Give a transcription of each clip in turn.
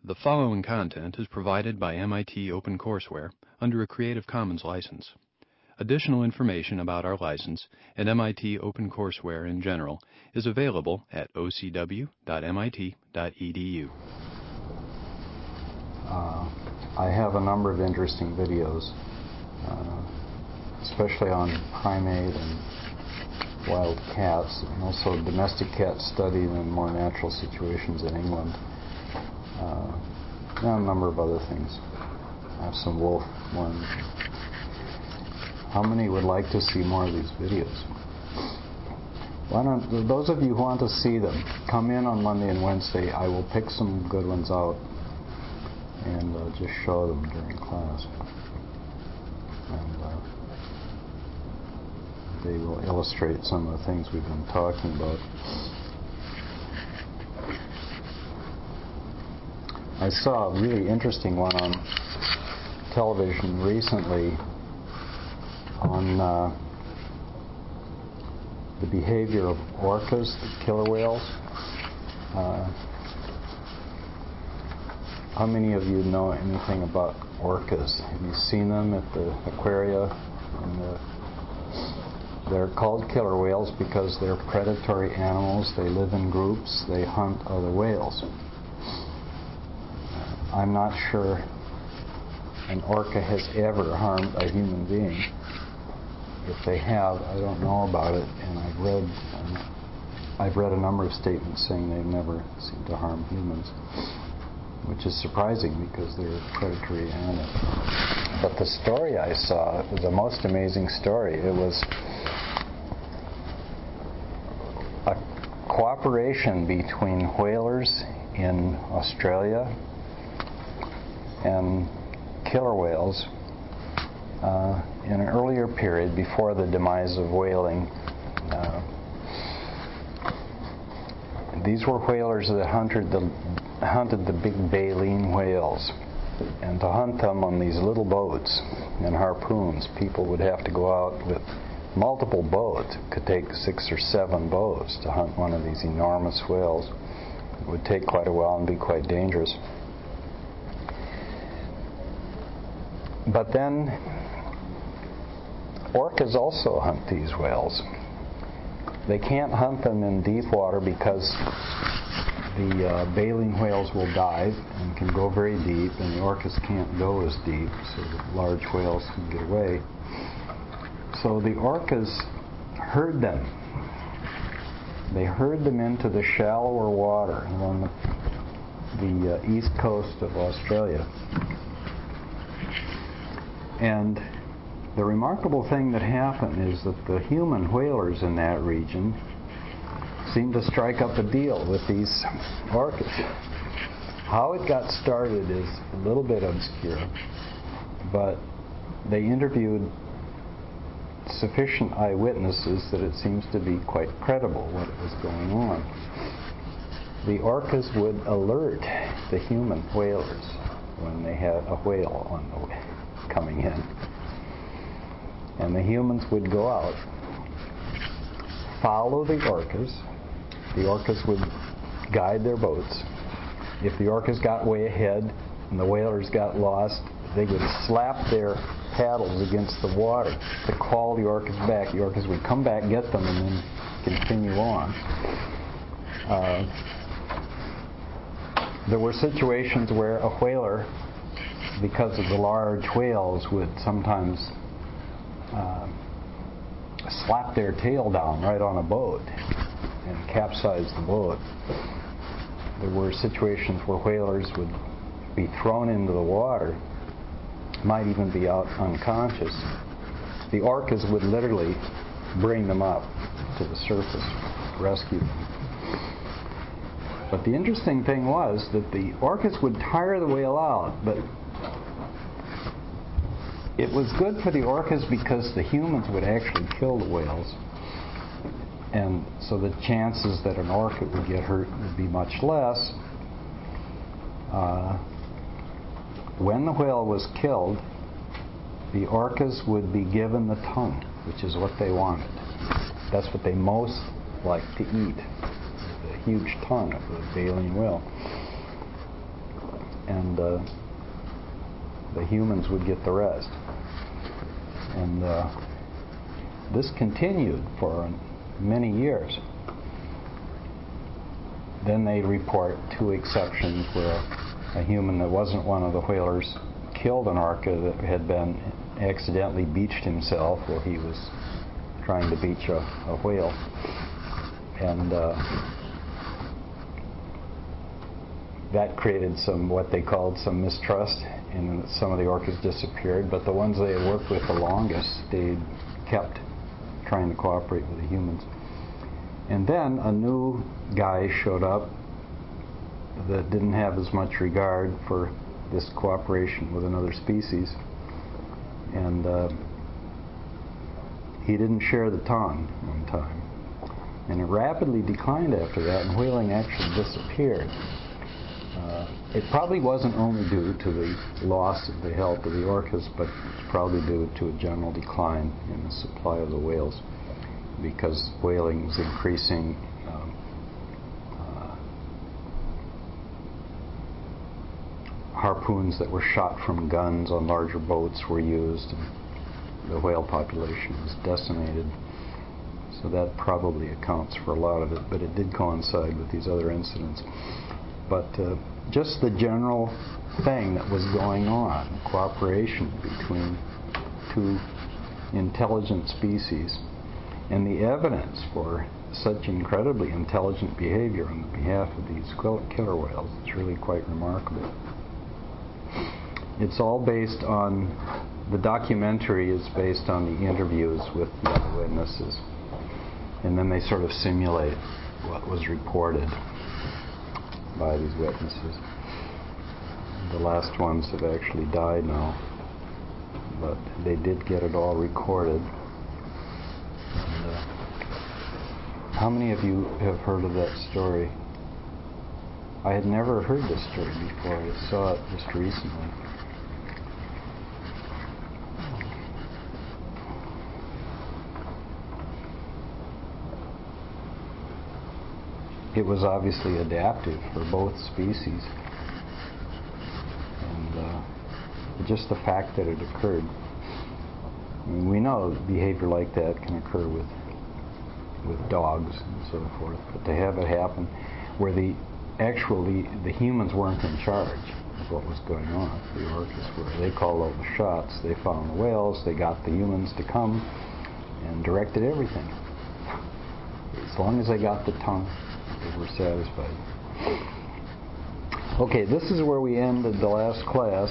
The following content is provided by MIT OpenCourseware under a Creative Commons license. Additional information about our license and MIT OpenCourseware in general is available at ocw.mit.edu. I have a number of interesting videos, especially on primate and wild cats, and also domestic cats studied in more natural situations in England, and a number of other things. I have some wolf ones. How many would like to see more of these videos? Why don't those of you who want to see them come in on Monday and Wednesday? I will pick some good ones out and just show them during class, and they will illustrate some of the things we've been talking about. I saw a really interesting one on television recently on the behavior of orcas, the killer whales. How many of you know anything about orcas? Have you seen them at the aquaria? They're called killer whales because they're predatory animals. They live in groups. They hunt other whales. I'm not sure an orca has ever harmed a human being. If they have, I don't know about it, and I've read a number of statements saying they've never seemed to harm humans, which is surprising because they're a predatory animal. But the story I saw was a most amazing story. It was a cooperation between whalers in Australia and killer whales in an earlier period before the demise of whaling. These were whalers that hunted the big baleen whales, and to hunt them on these little boats and harpoons, people would have to go out with multiple boats. It could take 6 or 7 boats to hunt one of these enormous whales. It would take quite a while and be quite dangerous. But then orcas also hunt these whales. They can't hunt them in deep water because the baleen whales will dive and can go very deep, and the orcas can't go as deep, so the large whales can get away. So the orcas herd them. They herd them into the shallower water along the east coast of Australia. And the remarkable thing that happened is that the human whalers in that region seemed to strike up a deal with these orcas. How it got started is a little bit obscure, but they interviewed sufficient eyewitnesses that it seems to be quite credible what was going on. The orcas would alert the human whalers when they had a whale on the way coming in. And the humans would go out, follow the orcas. The orcas would guide their boats. If the orcas got way ahead and the whalers got lost, they would slap their paddles against the water to call the orcas back. The orcas would come back, get them, and then continue on. There were situations where a whaler, because of the large whales, would sometimes slap their tail down right on a boat and capsize the boat. There were situations where whalers would be thrown into the water, might even be out unconscious. The orcas would literally bring them up to the surface, rescue them. But the interesting thing was that the orcas would tire the whale out, but it was good for the orcas because the humans would actually kill the whales, and so the chances that an orca would get hurt would be much less. When the whale was killed, the orcas would be given the tongue, which is what they wanted. That's what they most like to eat, the huge tongue of the baleen whale. and the humans would get the rest. And this continued for many years. Then they report 2 exceptions where a human that wasn't one of the whalers killed an orca that had been accidentally beached himself while he was trying to beach a whale. And that created what they called some mistrust, and some of the orcas disappeared, but the ones they had worked with the longest kept trying to cooperate with the humans. And then a new guy showed up that didn't have as much regard for this cooperation with another species, and he didn't share the tongue one time, and it rapidly declined after that, and whaling actually disappeared. It probably wasn't only due to the loss of the health of the orcas, but it's probably due to a general decline in the supply of the whales, because whaling was increasing. Harpoons that were shot from guns on larger boats were used, and the whale population was decimated. So that probably accounts for a lot of it, but it did coincide with these other incidents. But just the general thing that was going on, cooperation between 2 intelligent species, and the evidence for such incredibly intelligent behavior on the behalf of these killer whales is really quite remarkable. It's all based on, the documentary is based on the interviews with the other witnesses, and then they sort of simulate what was reported by these witnesses. The last ones have actually died now, but they did get it all recorded. And, how many of you have heard of that story? I had never heard this story before. I saw it just recently. It was obviously adaptive for both species, and just the fact that it occurred. I mean, we know behavior like that can occur with dogs and so forth, but to have it happen where the humans weren't in charge of what was going on, the orcas were. They called all the shots. They found the whales. They got the humans to come and directed everything. As long as they got the tongue, they were satisfied. Okay, this is where we ended the last class,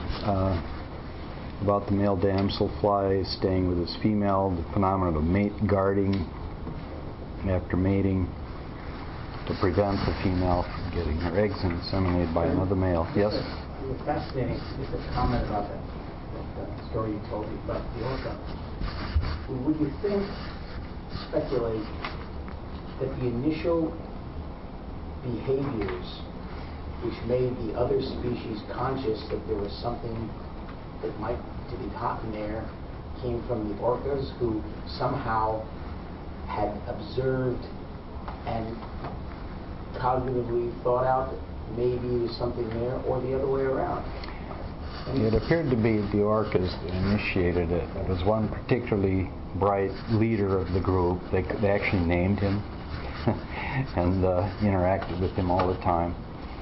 about the male damselfly staying with its female, the phenomenon of mate guarding after mating to prevent the female from getting her eggs inseminated by another male. Yes? It was fascinating, just a comment about that story you told me about the orca. Would you speculate that the initial behaviors which made the other species conscious that there was something that might to be gotten there came from the orcas, who somehow had observed and cognitively thought out that maybe there was something there, or the other way around? It appeared to be the orcas that initiated it. There was one particularly bright leader of the group. They actually named him and interacted with him all the time.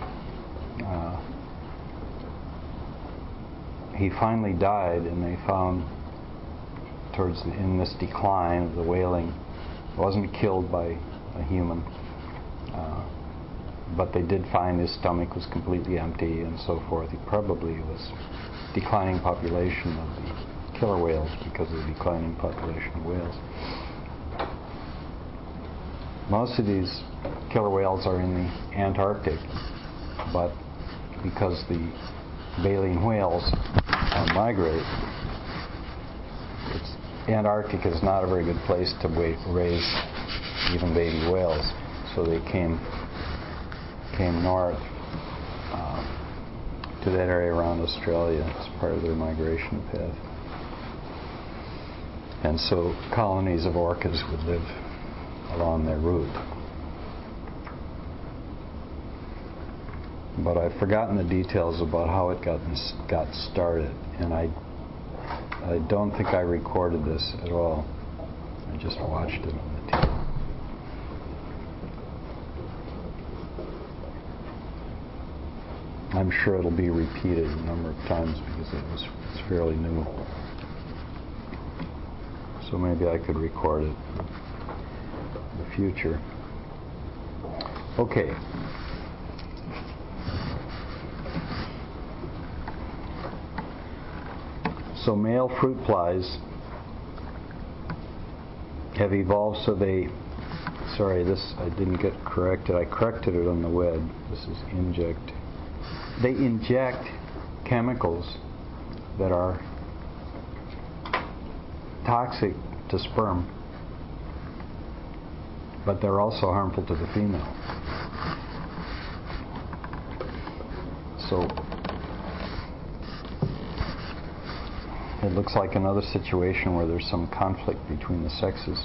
He finally died, and they found in this decline of the whaling, wasn't killed by a human, but they did find his stomach was completely empty and so forth. He probably was declining population of the killer whales because of the declining population of whales. Most of these killer whales are in the Antarctic, but because the baleen whales migrate, Antarctic is not a very good place to raise even baby whales, so they came north to that area around Australia as part of their migration path. And so colonies of orcas would live along their route. but I've forgotten the details about how it got started, and I don't think I recorded this at all. I just watched it on the tape. I'm sure it'll be repeated a number of times because it's fairly new. So maybe I could record it in the future. Okay. So male fruit flies have evolved so they, sorry, this I didn't get corrected. I corrected it on the web. This is inject. They inject chemicals that are toxic to sperm, but they're also harmful to the female. So it looks like another situation where there's some conflict between the sexes.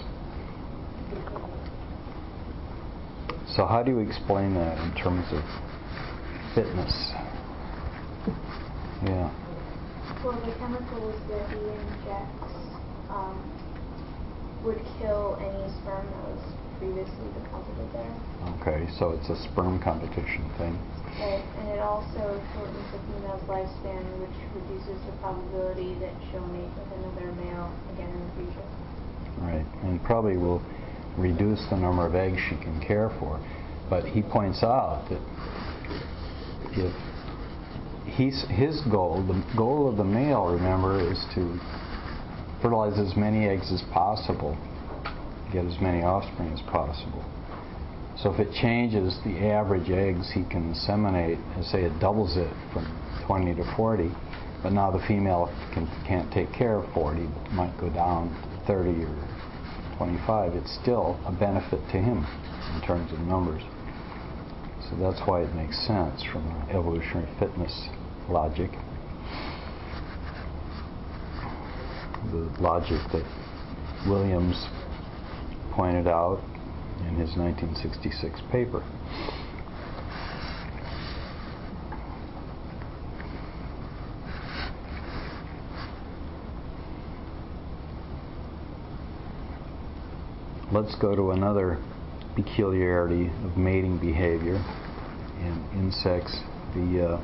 So how do you explain that in terms of fitness? Yeah. Well, the chemicals that he injects would kill any sperm that was previously deposited there. Okay, so it's a sperm competition thing. Right, and it also shortens the female's lifespan, which reduces the probability that she'll mate with another male again in the future. Right, and probably will reduce the number of eggs she can care for. But he points out that if his goal, the goal of the male, remember, is to fertilize as many eggs as possible, get as many offspring as possible. So if it changes the average eggs he can inseminate, and say it doubles it from 20 to 40, but now the female can't take care of 40, might go down to 30 or 25, it's still a benefit to him in terms of numbers. So that's why it makes sense from evolutionary fitness logic. The logic that Williams pointed out in his 1966 paper. Let's go to another peculiarity of mating behavior in insects, the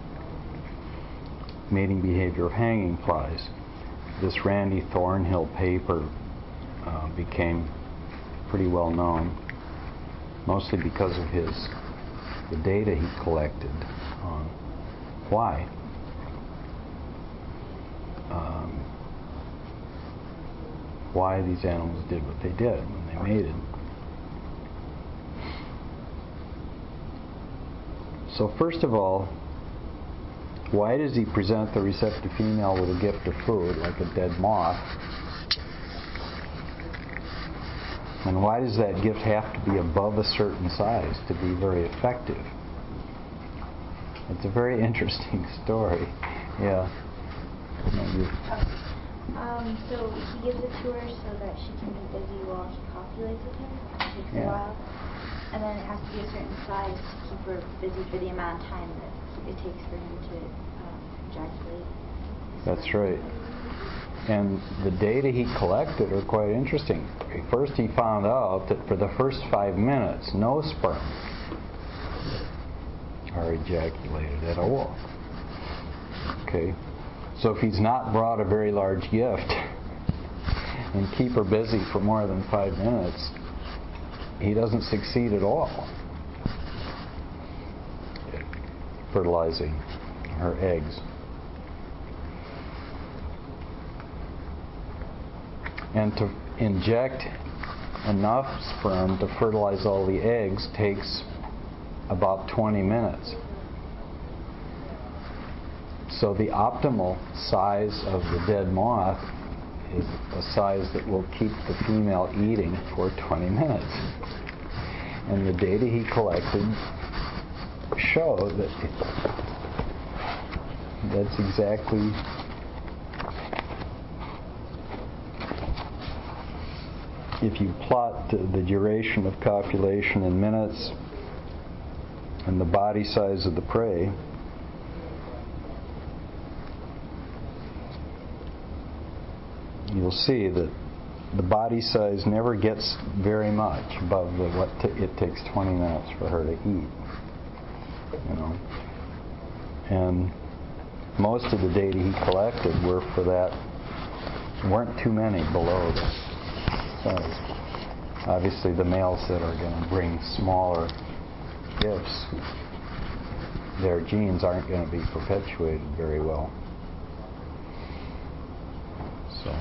mating behavior of hanging flies. This Randy Thornhill paper became pretty well known, mostly because of the data he collected on why these animals did what they did when they mated. So first of all, why does he present the receptive female with a gift of food, like a dead moth? And why does that gift have to be above a certain size to be very effective? It's a very interesting story. Yeah. So he gives it to her so that she can be busy while she copulates with him. It takes a while. And then it has to be a certain size to keep her busy for the amount of time that it takes for him to ejaculate. That's right. And the data he collected are quite interesting. First he found out that for the first 5 minutes, no sperm are ejaculated at all. Okay. So if he's not brought a very large gift and keep her busy for more than 5 minutes, he doesn't succeed at all fertilizing her eggs. And to inject enough sperm to fertilize all the eggs takes about 20 minutes. So the optimal size of the dead moth is a size that will keep the female eating for 20 minutes. And the data he collected show that that's exactly if you plot the duration of copulation in minutes and the body size of the prey, you'll see that the body size never gets very much above it takes 20 minutes for her to eat. And most of the data he collected weren't too many below that size. Obviously, the males that are going to bring smaller gifts, their genes aren't going to be perpetuated very well. So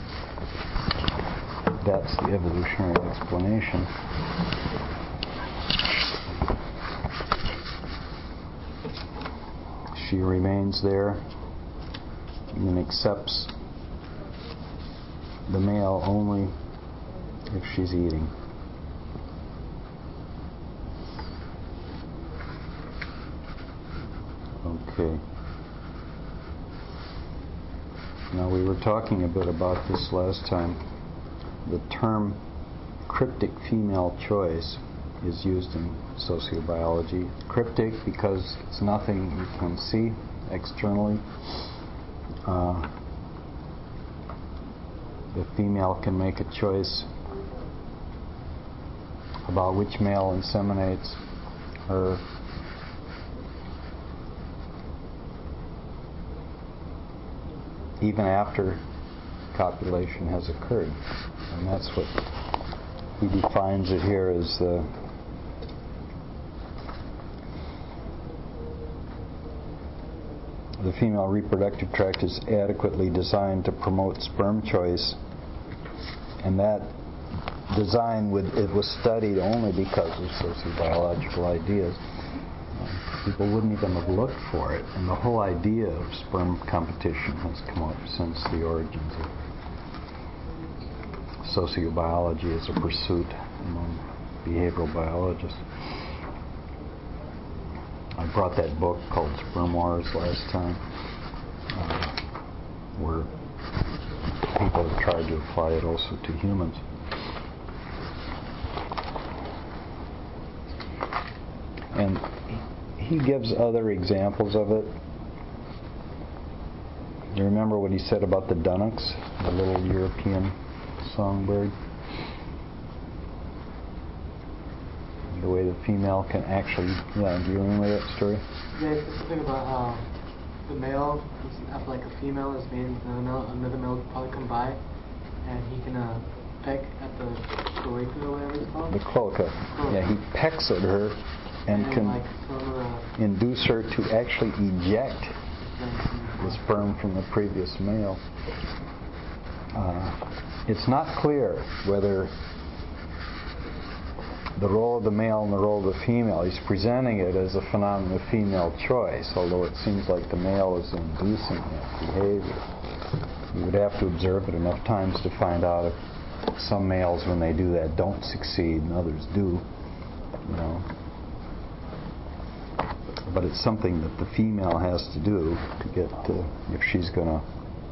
that's the evolutionary explanation. She remains there and accepts the male only if she's eating. Okay. Now, we were talking a bit about this last time. The term cryptic female choice is used in sociobiology. Cryptic because it's nothing you can see externally. The female can make a choice about which male inseminates her. Even after copulation has occurred. And that's what he defines it here as the female reproductive tract is adequately designed to promote sperm choice, and that design was studied only because of sociobiological ideas. People wouldn't even have looked for it, and the whole idea of sperm competition has come up since the origins of sociobiology as a pursuit among behavioral biologists. I brought that book called Sperm Wars last time, where people have tried to apply it also to humans. And he gives other examples of it. You remember what he said about the dunnocks, the little European songbird? The way the female can actually, do you remember that story? Yeah, it's something about how the male, after like a female is made, another male will probably come by, and he can peck at the cloaca or whatever it's called. The cloaca. Yeah, he pecks at her and can like induce her to actually eject the sperm from the previous male. It's not clear whether the role of the male and the role of the female, he's presenting it as a phenomenon of female choice, although it seems like the male is inducing that behavior. You would have to observe it enough times to find out if some males, when they do that, don't succeed and others do. But it's something that the female has to do to get if she's going to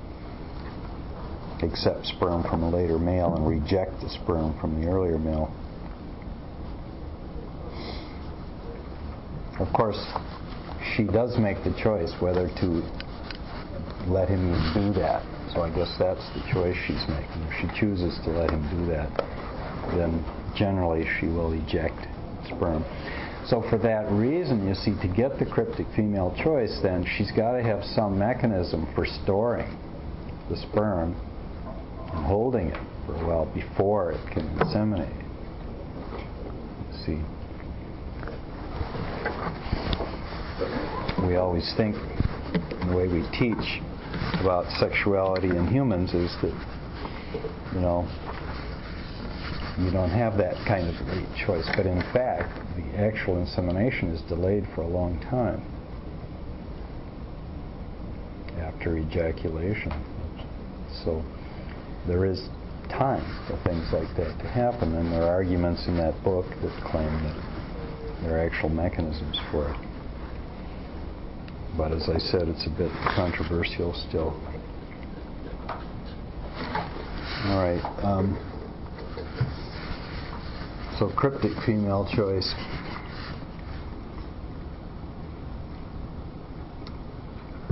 accept sperm from a later male and reject the sperm from the earlier male. Of course, she does make the choice whether to let him do that. So I guess that's the choice she's making. If she chooses to let him do that, then generally she will eject sperm. So for that reason, you see, to get the cryptic female choice, then she's got to have some mechanism for storing the sperm and holding it for a while before it can inseminate. You see. We always think, the way we teach about sexuality in humans is that, you don't have that kind of late choice. But in fact, the actual insemination is delayed for a long time after ejaculation. So there is time for things like that to happen, and there are arguments in that book that claim that there are actual mechanisms for it. But as I said, it's a bit controversial still. All right. So cryptic female choice.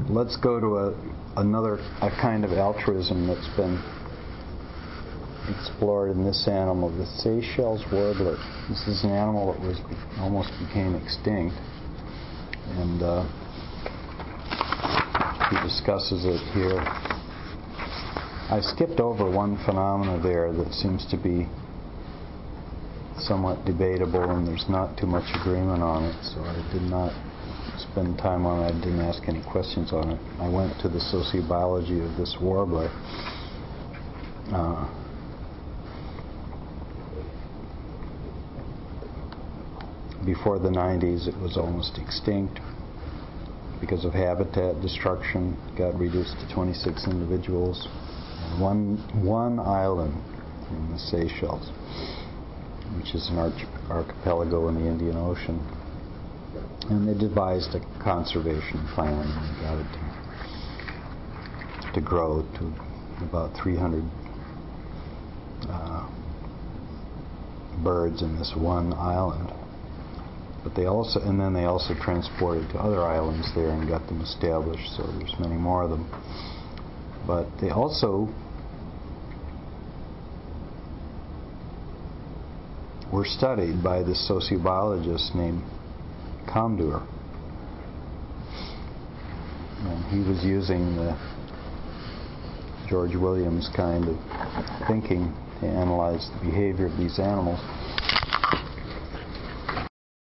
let's go to another kind of altruism that's been explored in this animal, the Seychelles warbler. This is an animal that almost became extinct, and he discusses it here. I skipped over one phenomena there that seems to be somewhat debatable, and there's not too much agreement on it, so I did not spend time on it. I didn't ask any questions on it. I went to the sociobiology of this warbler. Before the 90s, it was almost extinct because of habitat destruction. It got reduced to 26 individuals and one island in the Seychelles, which is an archipelago in the Indian Ocean. And they devised a conservation plan and got it to grow to about 300 birds in this one island. But they also transported to other islands there and got them established, so there's many more of them. But they also were studied by this sociobiologist named Kamdur. And he was using the George Williams kind of thinking to analyze the behavior of these animals.